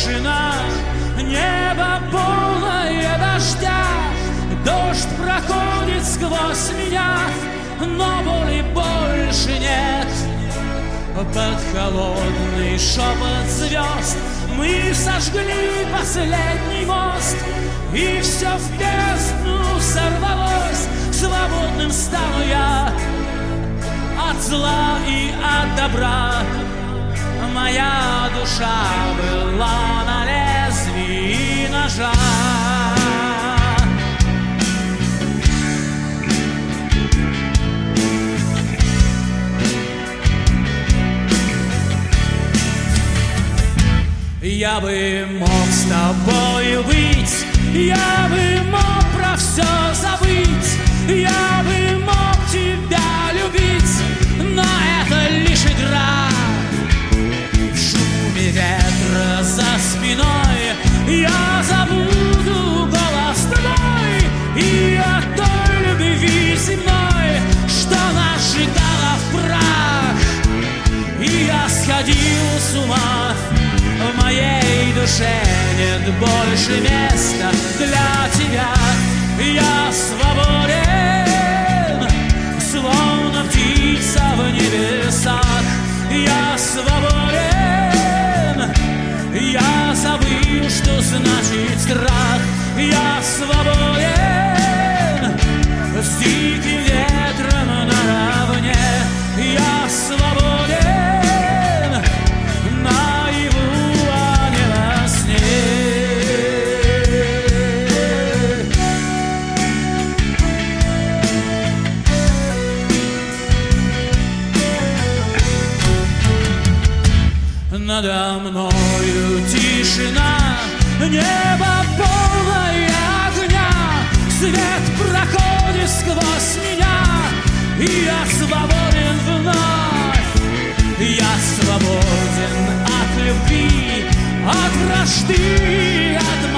тишина, небо полное дождя. Дождь проходит сквозь меня, но боли больше нет. Под холодный шепот звезд мы сожгли последний мост, и все в бездну сорвалось. Свободным стану я от зла и от добра. Моя душа была на лезвии ножа. Я бы мог с тобою быть, я бы мог про все забыть, я бы мог тебя любить, но это лишь игра. В шуме ветра за спиной я забуду голос твой и о той любви земной, что нас сжигала в прах. И я сходил с ума, в моей душе нет больше места для тебя. Я свободен, словно птица в небесах. Я свободен, я забыл, что значит страх. Я свободен, с диким ветром наравне. Я свободен, надо мною тишина, небо полное огня. Свет проходит сквозь меня, и я свободен вновь. Я свободен от любви, от вражды, от